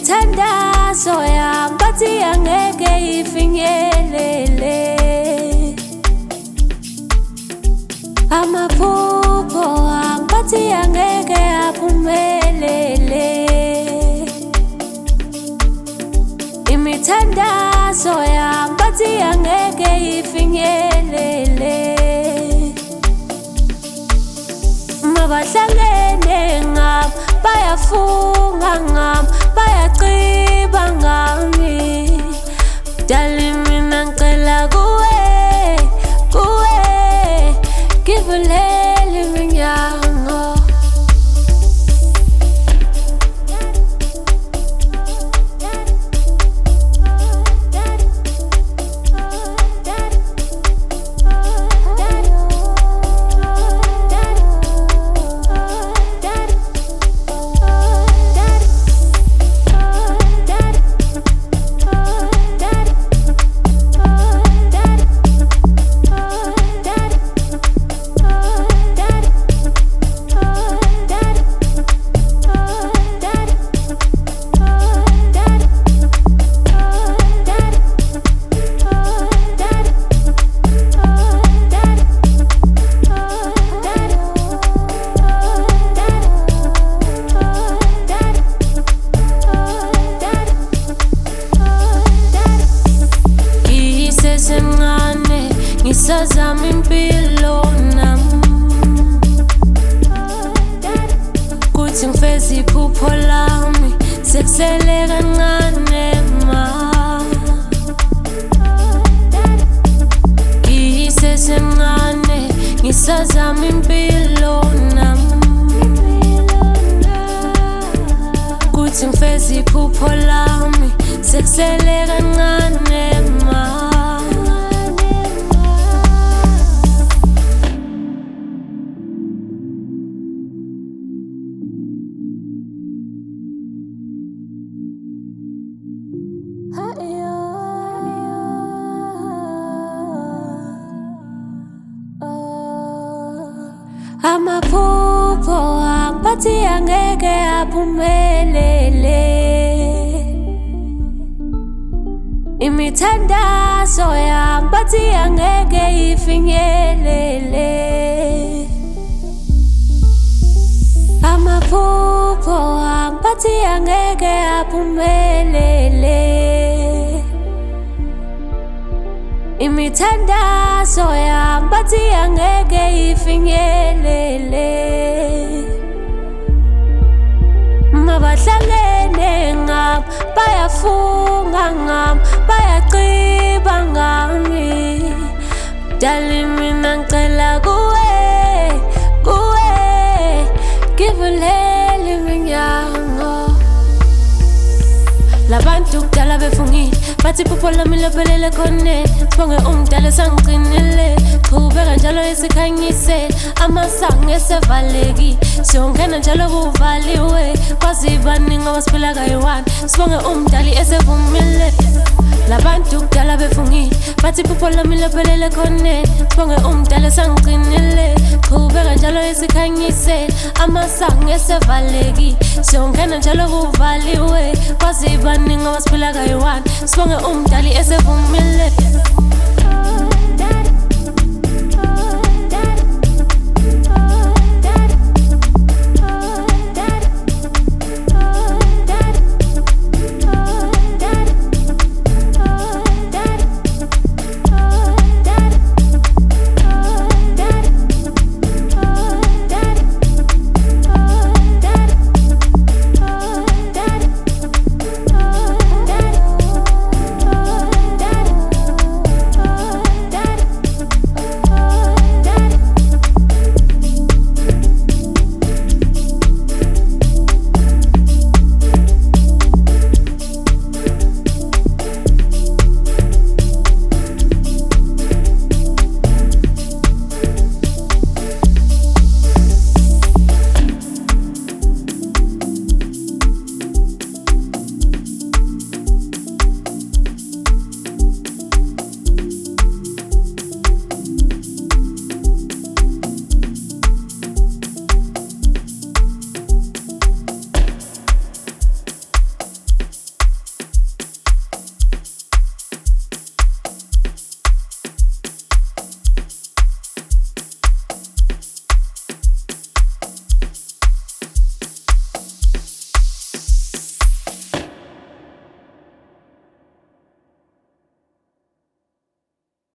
Imithandazo yami bathi angeke ifinyelele, amaphupho ami bathi angeke aphumelele. Imithandazo yami bathi angeke ifinyelele, mabahlangene ngami bayafunga ngami bayaciba ngami. Dali mina ngicela kuwe ngivulele iminyango. Semncane ngisazama impilo nami, kuthi ngifeze iphupho lami sekusele kancane ma. Ngisesemncane ngisazama impilo nami, kuthi ngifeze iphupho lami sekusele kancane ma. Amaphupho ami bathi angeke aphumelele, imithandazo yami bathi angeke ifinyelele. Amaphupho ami bathi angeke aphumelele, imithandazo yami bathi angeke ifinyelele, mabahlangene ngami bayafunga ngami bayaciba ngami. Dali mina ngicela kuwe ngivulele iminyango. Labantu kudala befungile bathi iphupho lami lophelele khoneni. Sibonge umdala esangicinile, qhubeka njalo esikhanyisela. Amasango esevalekile, siyongena njalo kuvaliwe. Kwazi baningi abasiphila kayi-one, sibonge umdali esevumile. Labantu kudala befungile bathi iphupho lami lophelele khoneni. Sibonge umdala esangicinile, qhubeka njalo esikhanyisela. Amasango esevalekile, siyongena njalo kuvaliwe. Kwazi baningi abasiphila kayi-one, sibonge umdali esevumile.